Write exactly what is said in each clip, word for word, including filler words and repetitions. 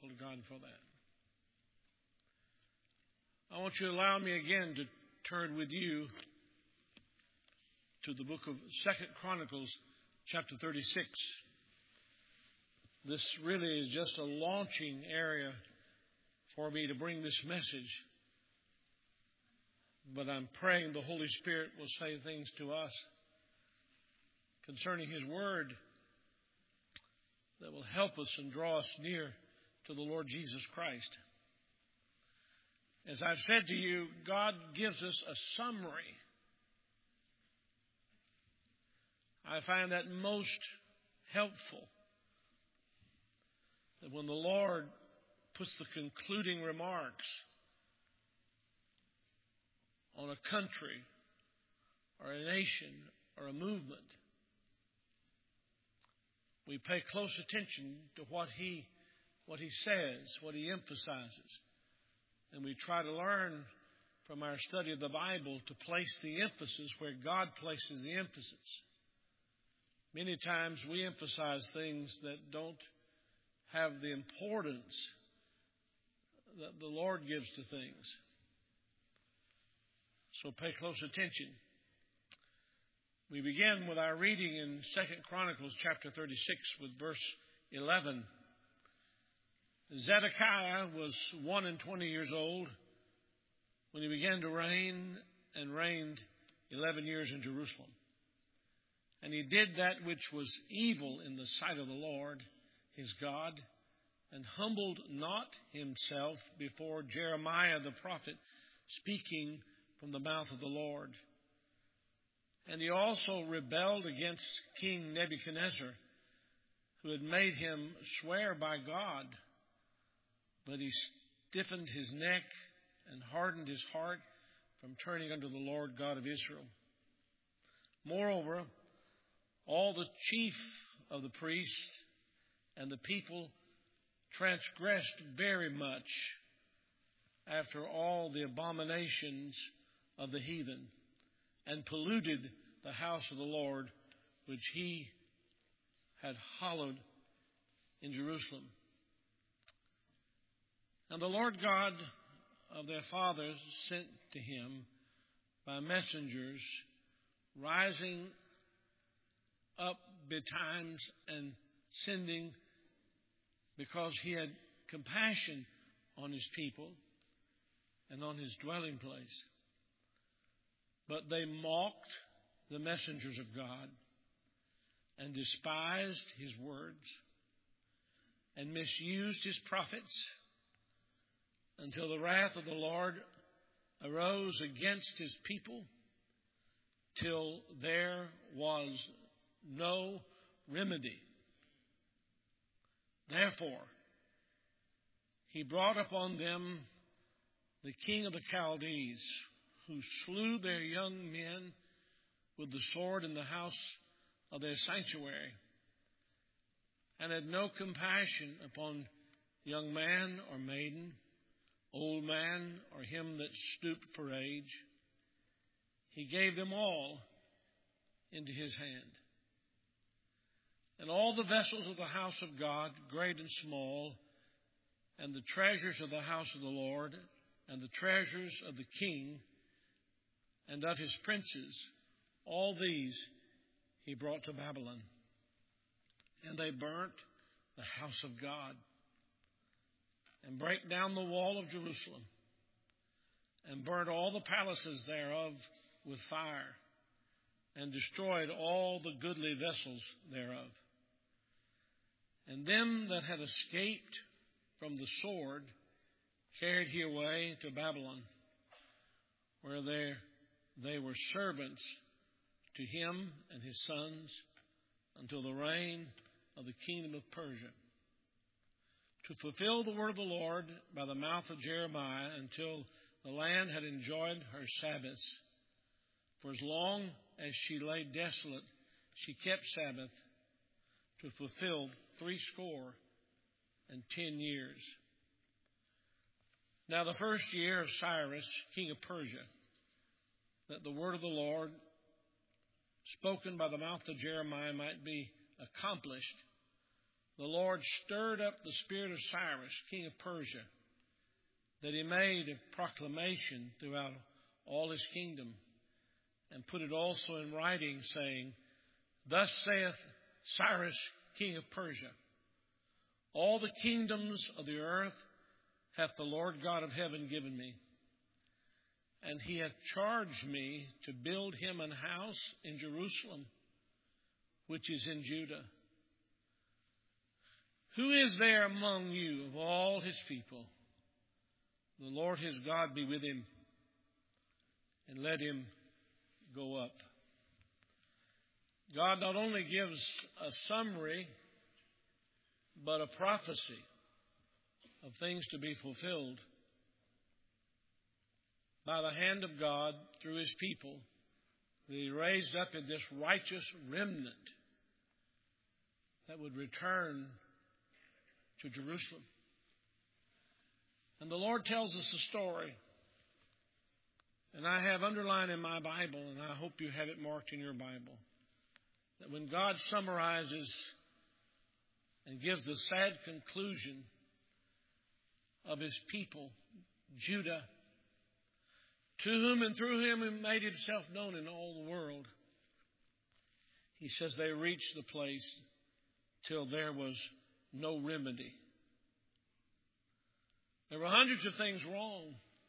people of God for that. I want you to allow me again to turn with you to the book of Second Chronicles, chapter thirty-six. This really is just a launching area for me to bring this message. But I'm praying the Holy Spirit will say things to us concerning His Word that will help us and draw us near to the Lord Jesus Christ. As I've said to you, God gives us a summary. I find that most helpful. That when the Lord puts the concluding remarks on a country or a nation or a movement, we pay close attention to what he, what he says, what he emphasizes. And we try to learn from our study of the Bible to place the emphasis where God places the emphasis. Many times we emphasize things that don't have the importance that the Lord gives to things. So pay close attention. We begin with our reading in Second Chronicles chapter thirty-six with verse eleven. Zedekiah was one and twenty years old when he began to reign, and reigned eleven years in Jerusalem. And he did that which was evil in the sight of the Lord his God, and humbled not himself before Jeremiah the prophet, speaking from the mouth of the Lord. And he also rebelled against King Nebuchadnezzar, who had made him swear by God. But he stiffened his neck and hardened his heart from turning unto the Lord God of Israel. Moreover, all the chief of the priests and the people transgressed very much after all the abominations of the heathen, and polluted the house of the Lord, which he had hallowed in Jerusalem. And the Lord God of their fathers sent to him by messengers, rising up betimes and sending, because he had compassion on his people and on his dwelling place. But they mocked the messengers of God and despised his words and misused his prophets, until the wrath of the Lord arose against his people, till there was no remedy. Therefore, he brought upon them the king of the Chaldees, who slew their young men with the sword in the house of their sanctuary, and had no compassion upon young man or maiden, old man or him that stooped for age. He gave them all into his hand. And all the vessels of the house of God, great and small, and the treasures of the house of the Lord, and the treasures of the king, and of his princes, all these he brought to Babylon. And they burnt the house of God, and brake down the wall of Jerusalem, and burnt all the palaces thereof with fire, and destroyed all the goodly vessels thereof. And them that had escaped from the sword carried he away to Babylon, where they, they were servants to him and his sons until the reign of the kingdom of Persia, to fulfill the word of the Lord by the mouth of Jeremiah, until the land had enjoyed her Sabbaths. For as long as she lay desolate, she kept Sabbath, to fulfill threescore and ten years. Now the first year of Cyrus, king of Persia, that the word of the Lord spoken by the mouth of Jeremiah might be accomplished, the Lord stirred up the spirit of Cyrus, king of Persia, that he made a proclamation throughout all his kingdom, and put it also in writing, saying, Thus saith Cyrus, king of Persia, all the kingdoms of the earth hath the Lord God of heaven given me, and he hath charged me to build him an house in Jerusalem, which is in Judah. Who is there among you of all his people? The Lord his God be with him, and let him go up. God not only gives a summary, but a prophecy of things to be fulfilled by the hand of God through his people, that he raised up in this righteous remnant that would return to Jerusalem. And the Lord tells us a story, and I have underlined in my Bible, and I hope you have it marked in your Bible, that when God summarizes and gives the sad conclusion of his people, Judah, to whom and through him he made himself known in all the world, he says they reached the place till there was no remedy. There were hundreds of things wrong,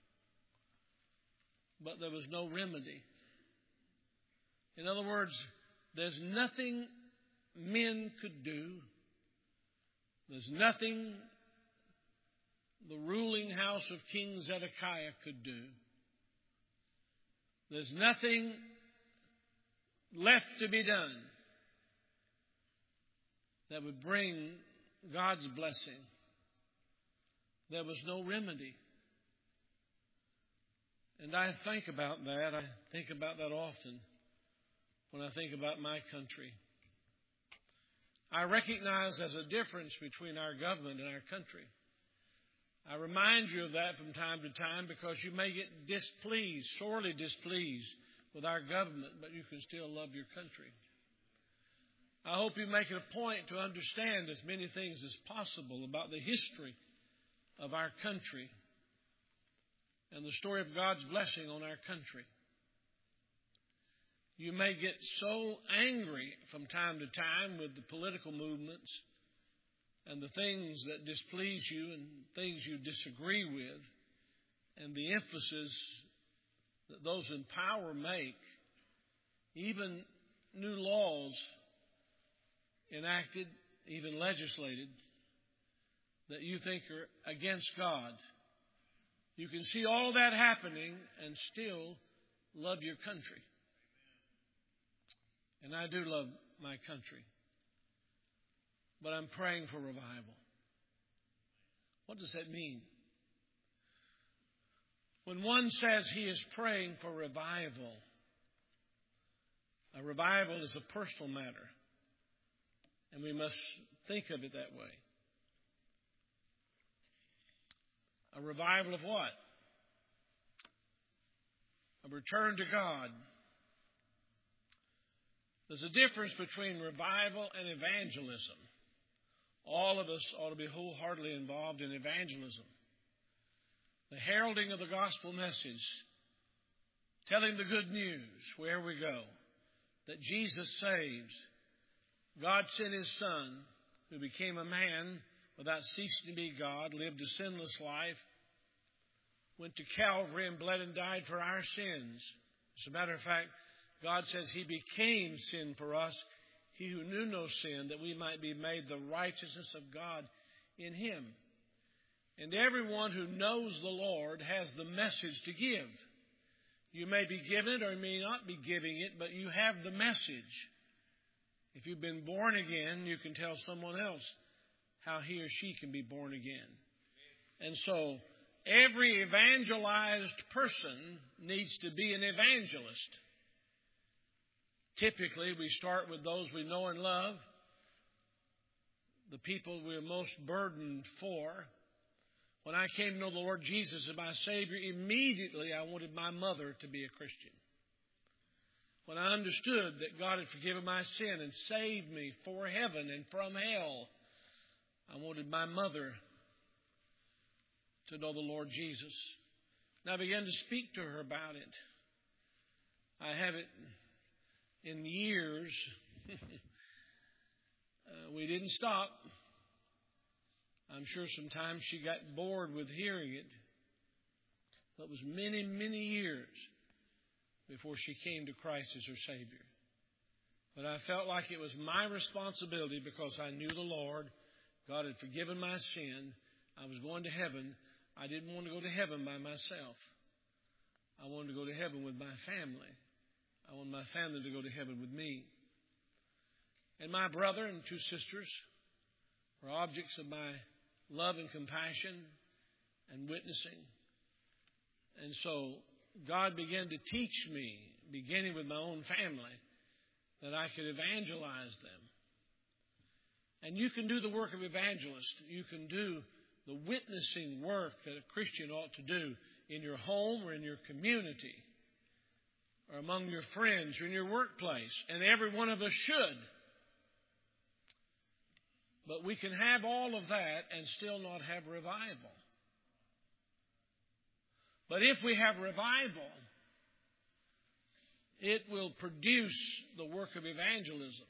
but there was no remedy. In other words, there's nothing men could do. There's nothing the ruling house of King Zedekiah could do. There's nothing left to be done that would bring God's blessing. There was no remedy. And I think about that. I think about that often when I think about my country. I recognize there's a difference between our government and our country. I remind you of that from time to time because you may get displeased, sorely displeased with our government, but you can still love your country. I hope you make it a point to understand as many things as possible about the history of our country and the story of God's blessing on our country. You may get so angry from time to time with the political movements and the things that displease you and things you disagree with, and the emphasis that those in power make, even new laws enacted, even legislated, that you think are against God. You can see all that happening and still love your country. And I do love my country. But I'm praying for revival. What does that mean? When one says he is praying for revival, a revival is a personal matter. And we must think of it that way. A revival of what? A return to God. There's a difference between revival and evangelism. All of us ought to be wholeheartedly involved in evangelism. The heralding of the gospel message, telling the good news where we go, that Jesus saves. God sent his Son, who became a man without ceasing to be God, lived a sinless life, went to Calvary and bled and died for our sins. As a matter of fact, God says he became sin for us, he who knew no sin, that we might be made the righteousness of God in him. And everyone who knows the Lord has the message to give. You may be given it or you may not be giving it, but you have the message. If you've been born again, you can tell someone else how he or she can be born again. And so, every evangelized person needs to be an evangelist. Typically, we start with those we know and love, the people we're most burdened for. When I came to know the Lord Jesus as my Savior, immediately I wanted my mother to be a Christian. When I understood that God had forgiven my sin and saved me for heaven and from hell, I wanted my mother to know the Lord Jesus. And I began to speak to her about it. I haven't in years. uh, we didn't stop. I'm sure sometimes she got bored with hearing it. But it was many, many years before she came to Christ as her Savior. But I felt like it was my responsibility because I knew the Lord. God had forgiven my sin. I was going to heaven. I didn't want to go to heaven by myself. I wanted to go to heaven with my family. I wanted my family to go to heaven with me. And my brother and two sisters were objects of my love and compassion and witnessing. And so God began to teach me, beginning with my own family, that I could evangelize them. And you can do the work of evangelist. You can do the witnessing work that a Christian ought to do in your home or in your community or among your friends or in your workplace. And every one of us should. But we can have all of that and still not have revival. But if we have revival, it will produce the work of evangelism.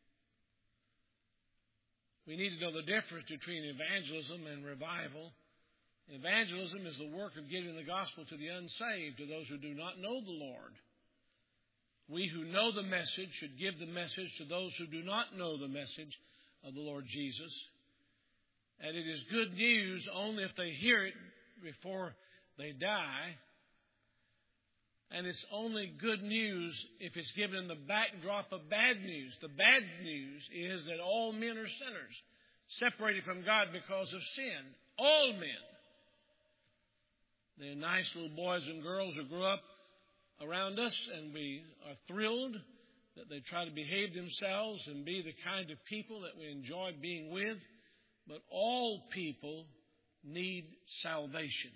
We need to know the difference between evangelism and revival. Evangelism is the work of giving the gospel to the unsaved, to those who do not know the Lord. We who know the message should give the message to those who do not know the message of the Lord Jesus. And it is good news only if they hear it before they die. And it's only good news if it's given in the backdrop of bad news. The bad news is that all men are sinners, separated from God because of sin. All men. They're nice little boys and girls who grew up around us, and we are thrilled that they try to behave themselves and be the kind of people that we enjoy being with. But all people need salvation.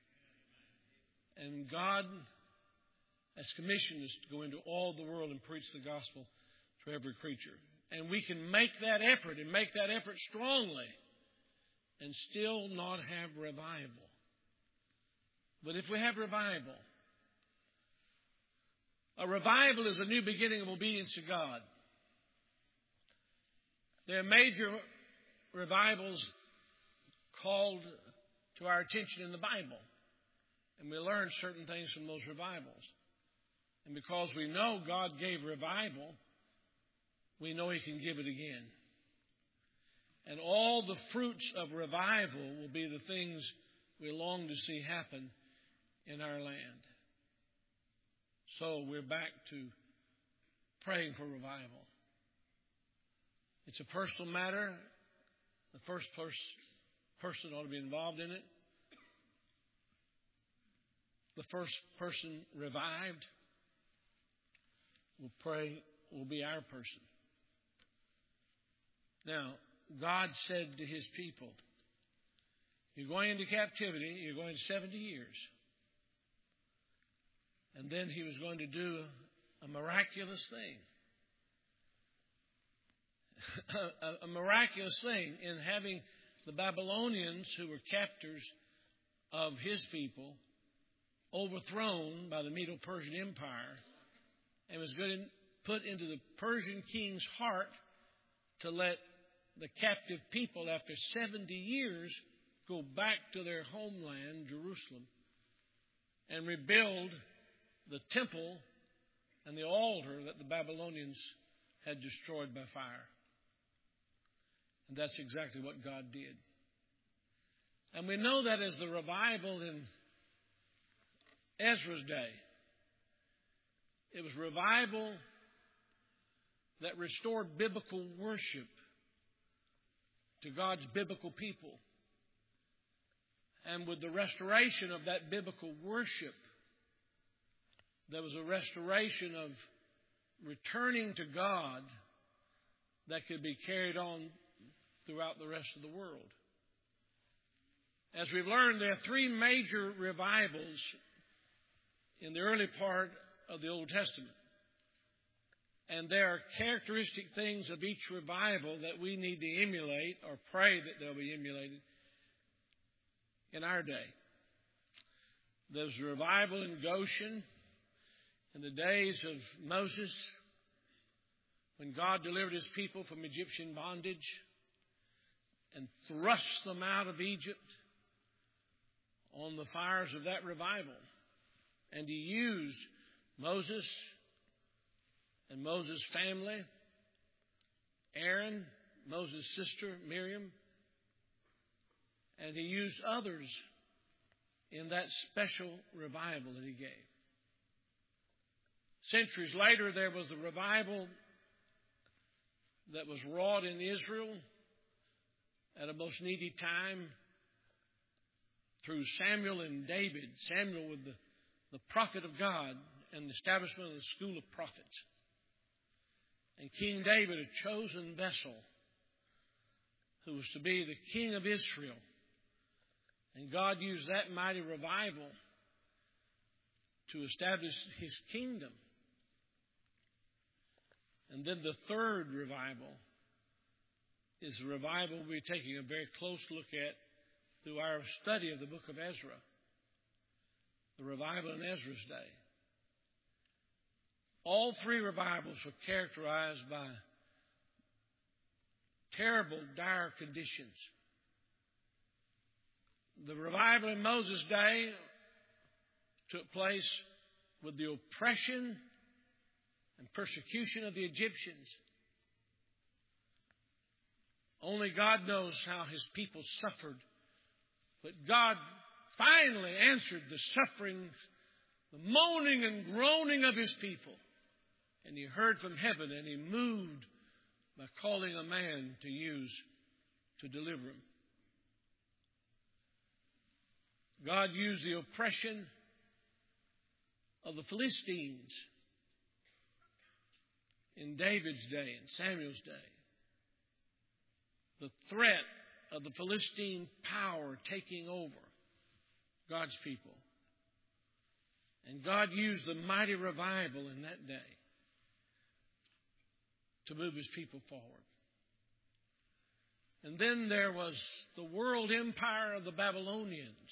And God has commissioned us to go into all the world and preach the gospel to every creature. And we can make that effort and make that effort strongly and still not have revival. But if we have revival, a revival is a new beginning of obedience to God. There are major revivals called to our attention in the Bible. And we learn certain things from those revivals. And because we know God gave revival, we know He can give it again. And all the fruits of revival will be the things we long to see happen in our land. So we're back to praying for revival. It's a personal matter. The first pers- person ought to be involved in it. The first person revived will pray, will be our person. Now, God said to His people, you're going into captivity, you're going seventy years. And then He was going to do a miraculous thing. a, a miraculous thing in having the Babylonians, who were captors of His people, overthrown by the Medo-Persian Empire, and was going to put into the Persian king's heart to let the captive people, after seventy years, go back to their homeland, Jerusalem, and rebuild the temple and the altar that the Babylonians had destroyed by fire. And that's exactly what God did. And we know that as the revival in Ezra's day. It was revival that restored biblical worship to God's biblical people. And with the restoration of that biblical worship, there was a restoration of returning to God that could be carried on throughout the rest of the world. As we've learned, there are three major revivals in the early part of the Old Testament. And there are characteristic things of each revival that we need to emulate or pray that they'll be emulated in our day. There's a revival in Goshen in the days of Moses when God delivered His people from Egyptian bondage and thrust them out of Egypt on the fires of that revival. And He used Moses and Moses' family, Aaron, Moses' sister, Miriam, and He used others in that special revival that He gave. Centuries later, there was the revival that was wrought in Israel at a most needy time through Samuel and David. Samuel was the, the prophet of God and the establishment of the school of prophets. And King David, a chosen vessel who was to be the king of Israel. And God used that mighty revival to establish His kingdom. And then the third revival is a revival we're taking a very close look at through our study of the book of Ezra. The revival in Ezra's day. All three revivals were characterized by terrible, dire conditions. The revival in Moses' day took place with the oppression and persecution of the Egyptians. Only God knows how His people suffered. But God finally answered the suffering, the moaning and groaning of His people. And He heard from heaven and He moved by calling a man to use to deliver him. God used the oppression of the Philistines in David's day and Samuel's day. The threat of the Philistine power taking over God's people. And God used the mighty revival in that day to move His people forward. And then there was the world empire of the Babylonians.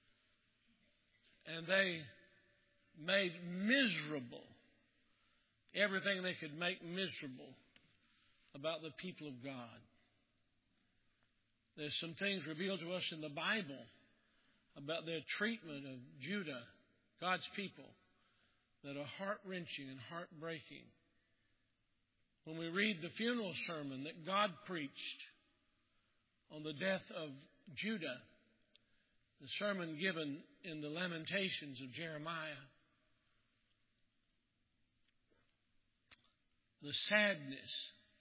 And they made miserable everything they could make miserable about the people of God. There's some things revealed to us in the Bible about their treatment of Judah, God's people, that are heart-wrenching and heartbreaking. When we read the funeral sermon that God preached on the death of Judah, the sermon given in the Lamentations of Jeremiah, the sadness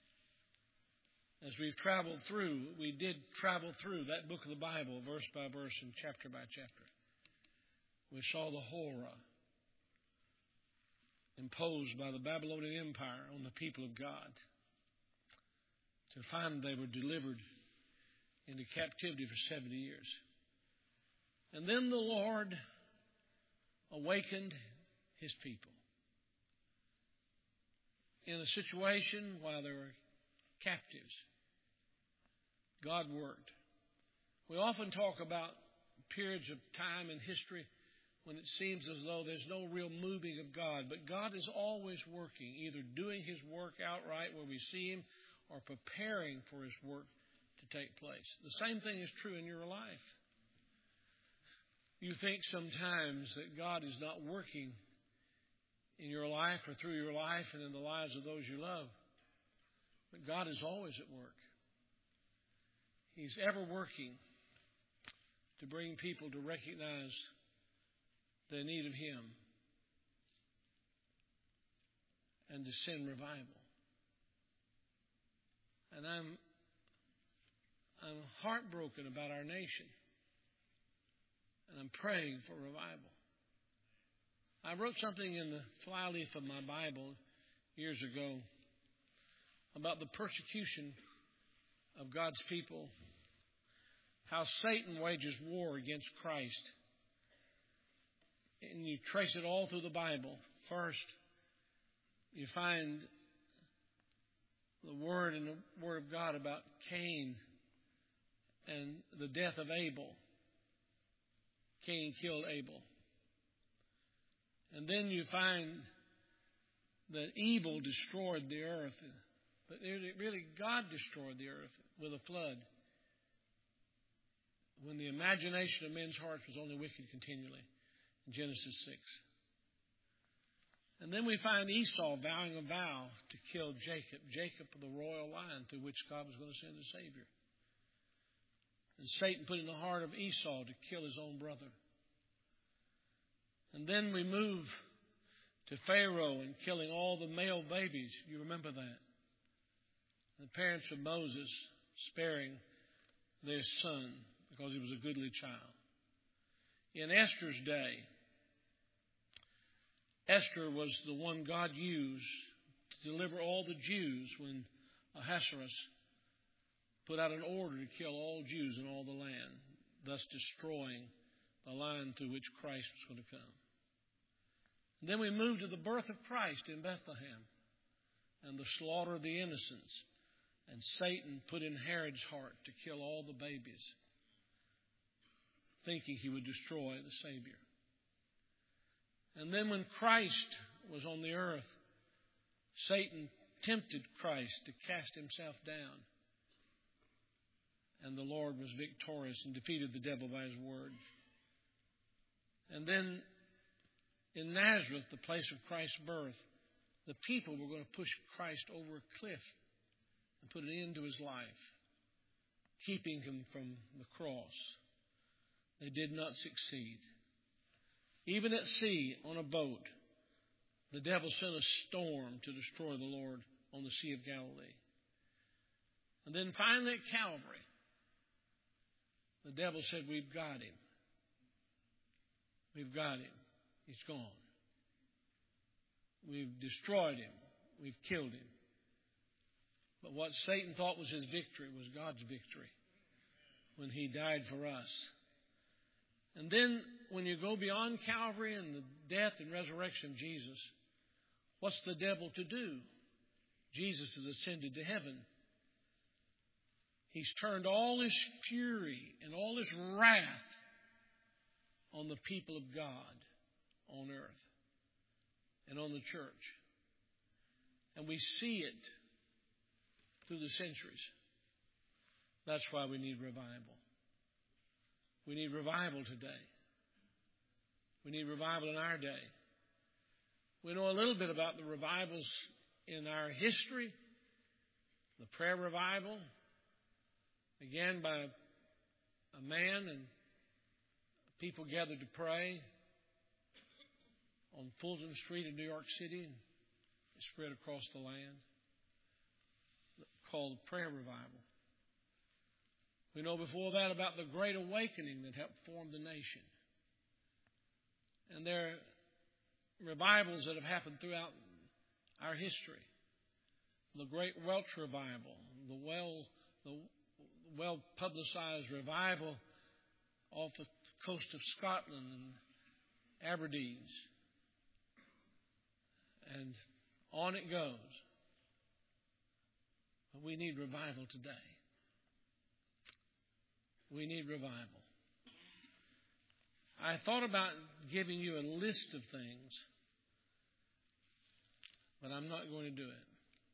as we've traveled through, we did travel through that book of the Bible, verse by verse and chapter by chapter. We saw the horror imposed by the Babylonian Empire on the people of God to find they were delivered into captivity for seventy years. And then the Lord awakened His people in a situation while they were captives. God worked. We often talk about periods of time in history when it seems as though there's no real moving of God. But God is always working, either doing His work outright where we see Him or preparing for His work to take place. The same thing is true in your life. You think sometimes that God is not working in your life or through your life and in the lives of those you love. But God is always at work. He's ever working to bring people to recognize their need of Him and to send revival. And I'm, I'm heartbroken about our nation. And I'm praying for revival. I wrote something in the flyleaf of my Bible years ago about the persecution of God's people, how Satan wages war against Christ. And you trace it all through the Bible. First, you find the word in the Word of God about Cain and the death of Abel. Cain killed Abel. And then you find that evil destroyed the earth. But really, God destroyed the earth with a flood. When the imagination of men's hearts was only wicked continually. In Genesis six. And then we find Esau vowing a vow to kill Jacob. Jacob, the royal line through which God was going to send a Savior. And Satan put in the heart of Esau to kill his own brother. And then we move to Pharaoh and killing all the male babies. You remember that? The parents of Moses sparing their son because he was a goodly child. In Esther's day, Esther was the one God used to deliver all the Jews when Ahasuerus put out an order to kill all Jews in all the land, thus destroying the line through which Christ was going to come. And then we move to the birth of Christ in Bethlehem and the slaughter of the innocents. And Satan put in Herod's heart to kill all the babies, thinking he would destroy the Savior. And then when Christ was on the earth, Satan tempted Christ to cast himself down. And the Lord was victorious and defeated the devil by his word. And then in Nazareth, the place of Christ's birth, the people were going to push Christ over a cliff and put an end to his life, keeping him from the cross. They did not succeed. Even at sea, on a boat, the devil sent a storm to destroy the Lord on the Sea of Galilee. And then finally at Calvary, the devil said, "We've got him. We've got him. He's gone. We've destroyed him. We've killed him." But what Satan thought was his victory was God's victory when he died for us. And then when you go beyond Calvary and the death and resurrection of Jesus, what's the devil to do? Jesus has ascended to heaven. He's turned all his fury and all his wrath on the people of God on earth and on the church. And we see it through the centuries. That's why we need revival. We need revival today. We need revival in our day. We know a little bit about the revivals in our history. The prayer revival began by a man and people gathered to pray on Fulton Street in New York City, and it spread across the land, called prayer revival. We know before that about the Great Awakening that helped form the nation. And there are revivals that have happened throughout our history. The Great Welsh Revival, the well, the well-publicized revival off the coast of Scotland and Aberdeen. And on it goes. But we need revival today. We need revival. I thought about giving you a list of things, but I'm not going to do it.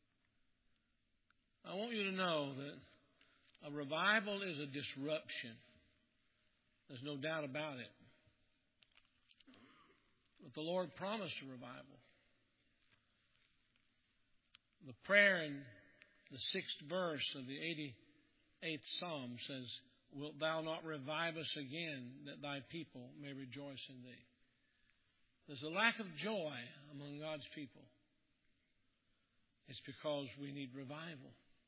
I want you to know that a revival is a disruption. There's no doubt about it. But the Lord promised a revival. The prayer in the sixth verse of the eighty-eighth Psalm says, "Wilt thou not revive us again, that thy people may rejoice in thee?" There's a lack of joy among God's people. It's because we need revival.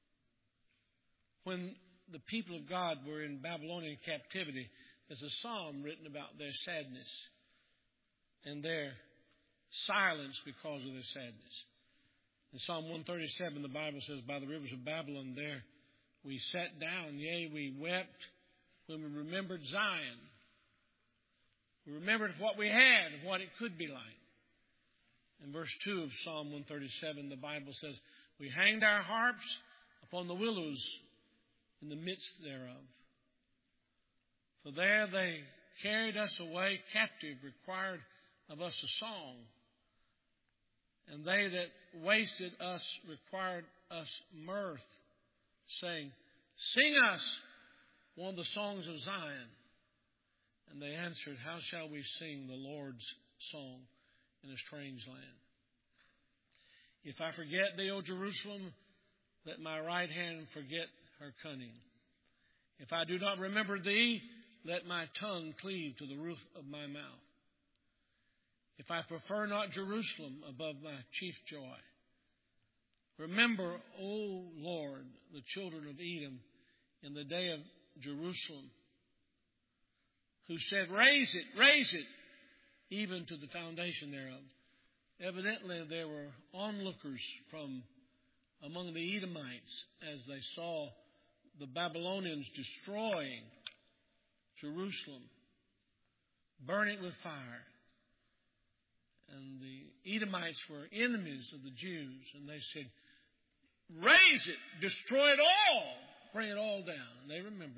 When the people of God were in Babylonian captivity, there's a psalm written about their sadness and their silence because of their sadness. In Psalm one thirty-seven, the Bible says, "By the rivers of Babylon there we sat down, yea, we wept when we remembered Zion." We remembered what we had and what it could be like. In verse two of Psalm one thirty-seven, the Bible says, We hanged our harps upon the willows in the midst thereof. For there they carried us away captive, required of us a song. And they that wasted us required us mirth, saying, Sing us one of the songs of Zion. And they answered, How shall we sing the Lord's song in a strange land? If I forget thee, O Jerusalem, let my right hand forget her cunning. If I do not remember thee, let my tongue cleave to the roof of my mouth. If I prefer not Jerusalem above my chief joy. Remember, O Lord, the children of Edom in the day of Jerusalem, who said, Raise it, raise it, even to the foundation thereof. Evidently, there were onlookers from among the Edomites as they saw the Babylonians destroying Jerusalem, burning it with fire. And the Edomites were enemies of the Jews, and they said, Raise it, destroy it all, bring it all down. And they remembered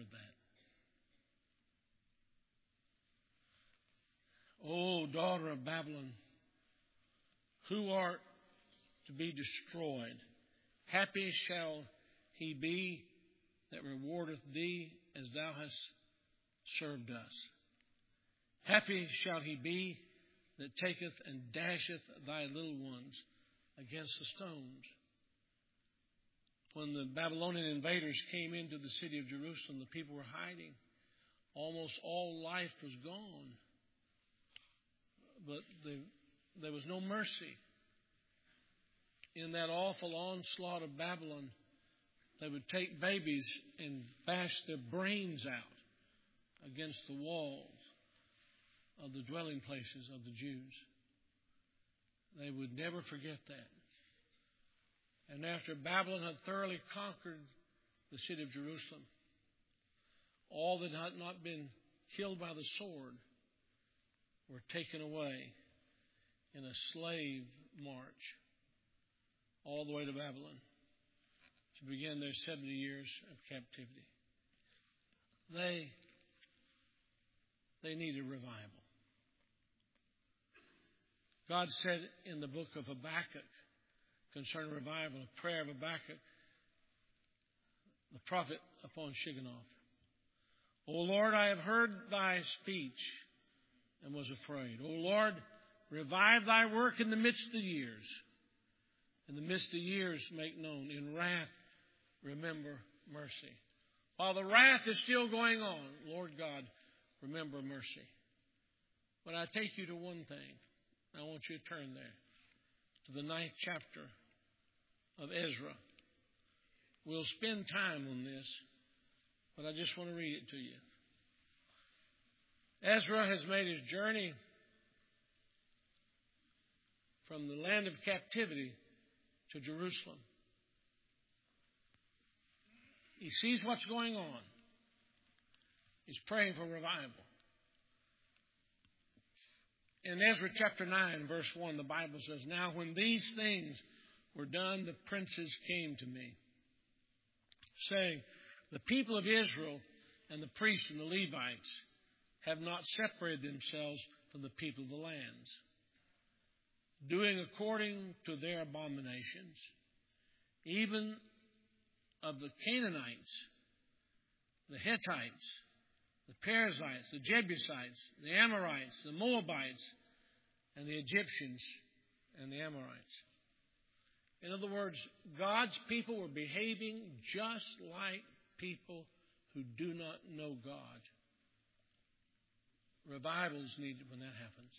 that. O daughter of Babylon, who art to be destroyed, happy shall he be that rewardeth thee as thou hast served us. Happy shall he be that taketh and dasheth thy little ones against the stones. When the Babylonian invaders came into the city of Jerusalem, the people were hiding. Almost all life was gone. But the, there was no mercy. In that awful onslaught of Babylon, they would take babies and bash their brains out against the walls of the dwelling places of the Jews. They would never forget that. And after Babylon had thoroughly conquered the city of Jerusalem, all that had not been killed by the sword were taken away in a slave march all the way to Babylon to begin their seventy years of captivity. They, they needed revival. God said in the book of Habakkuk concerning revival, a prayer of Habakkuk, the prophet upon Shigionoth. O Lord, I have heard thy speech and was afraid. O Lord, revive thy work in the midst of the years. In the midst of the years make known. In wrath, remember mercy. While the wrath is still going on, Lord God, remember mercy. But I take you to one thing. I want you to turn there to the ninth chapter of Ezra. We'll spend time on this, but I just want to read it to you. Ezra has made his journey from the land of captivity to Jerusalem. He sees what's going on. He's praying for revival. In Ezra chapter nine, verse one, the Bible says, Now when these things were done, the princes came to me, saying, The people of Israel and the priests and the Levites have not separated themselves from the people of the lands, doing according to their abominations, even of the Canaanites, the Hittites, the Perizzites, the Jebusites, the Amorites, the Moabites, and the Egyptians and the Amorites. In other words, God's people were behaving just like people who do not know God. Revival is needed when that happens.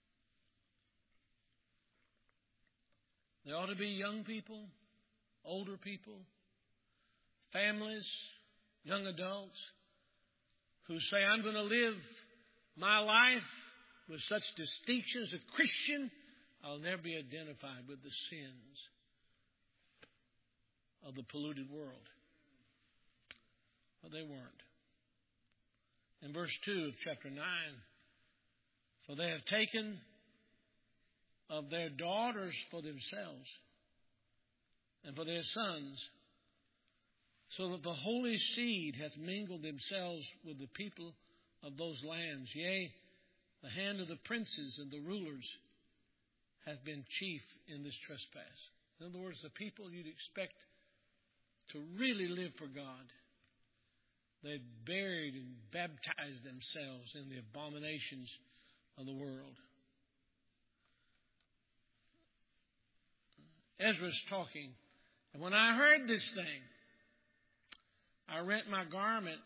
There ought to be young people, older people, families, young adults who say, I'm going to live my life with such distinction as a Christian, I'll never be identified with the sins of the polluted world. But they weren't. In verse two of chapter nine, for they have taken of their daughters for themselves, and for their sons, so that the holy seed hath mingled themselves with the people of those lands. Yea, the hand of the princes and the rulers hath been chief in this trespass. In other words, the people you'd expect to really live for God, they've buried and baptized themselves in the abominations of the world. Ezra's talking, and when I heard this thing, I rent my garment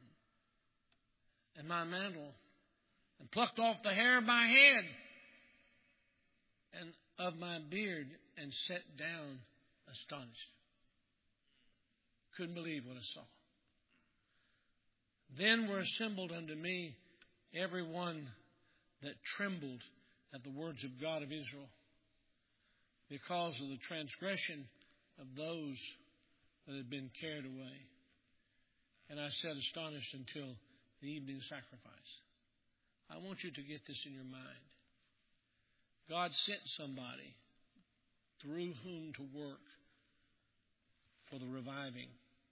and my mantle and plucked off the hair of my head and of my beard and sat down astonished. Couldn't believe what I saw. Then were assembled unto me every one that trembled at the words of God of Israel, because of the transgression of those that had been carried away. And I sat astonished until the evening sacrifice. I want you to get this in your mind. God sent somebody through whom to work for the reviving.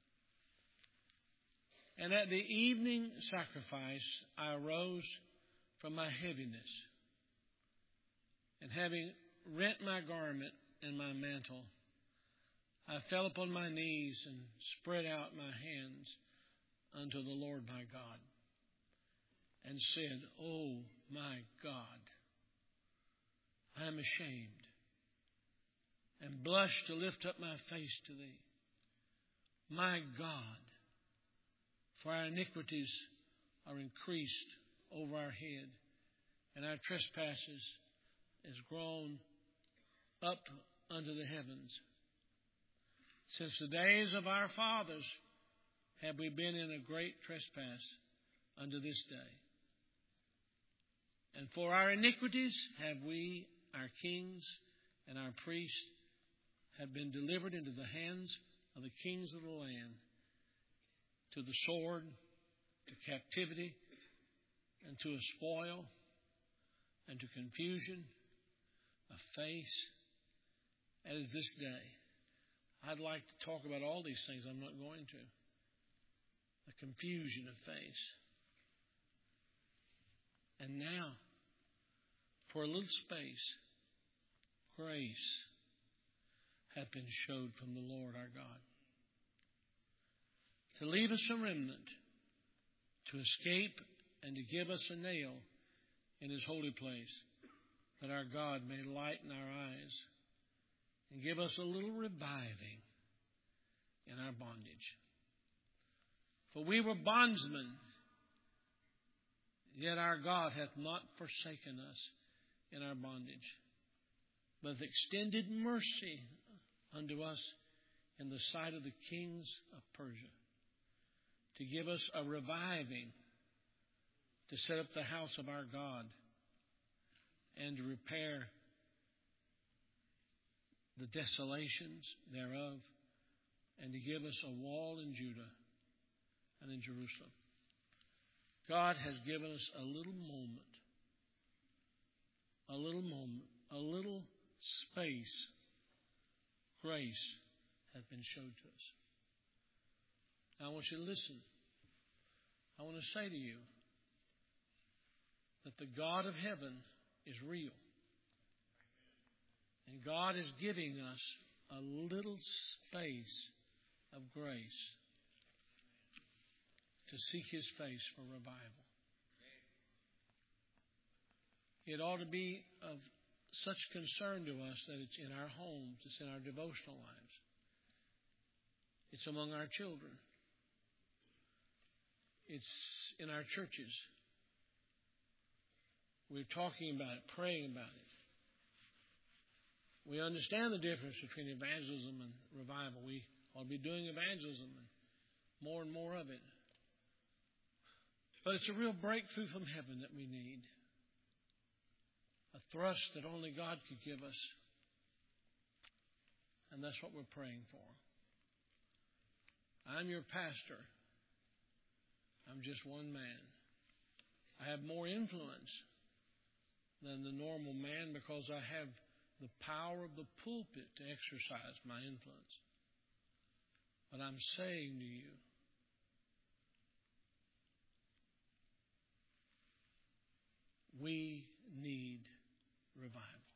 And at the evening sacrifice, I arose from my heaviness, and having rent my garment and my mantle, I fell upon my knees and spread out my hands unto the Lord my God, and said, O my God, I am ashamed, and blush to lift up my face to thee. My God, for our iniquities are increased over our head, and our trespasses is grown up unto the heavens. Since the days of our fathers have we been in a great trespass unto this day. And for our iniquities have we, our kings and our priests, have been delivered into the hands of the kings of the land, to the sword, to captivity, and to a spoil, and to confusion of face, as this day. I'd like to talk about all these things. I'm not going to. The confusion of face. And now, for a little space, grace hath been showed from the Lord our God, to leave us a remnant, to escape and to give us a nail in His holy place, that our God may lighten our eyes and give us a little reviving in our bondage. For we were bondsmen, yet our God hath not forsaken us in our bondage, but hath extended mercy unto us in the sight of the kings of Persia, to give us a reviving, to set up the house of our God, and to repair the desolations thereof, and to give us a wall in Judah and in Jerusalem. God has given us a little moment, a little moment, a little space. Grace has been showed to us. Now, I want you to listen. I want to say to you that the God of heaven is real. And God is giving us a little space of grace to seek His face for revival. It ought to be of such concern to us that it's in our homes, it's in our devotional lives, it's among our children, it's in our churches. We're talking about it, praying about it. We understand the difference between evangelism and revival. We ought to be doing evangelism and more and more of it. But it's a real breakthrough from heaven that we need. A thrust that only God could give us. And that's what we're praying for. I'm your pastor. I'm just one man. I have more influence than the normal man because I have the power of the pulpit to exercise my influence. But I'm saying to you, we need revival.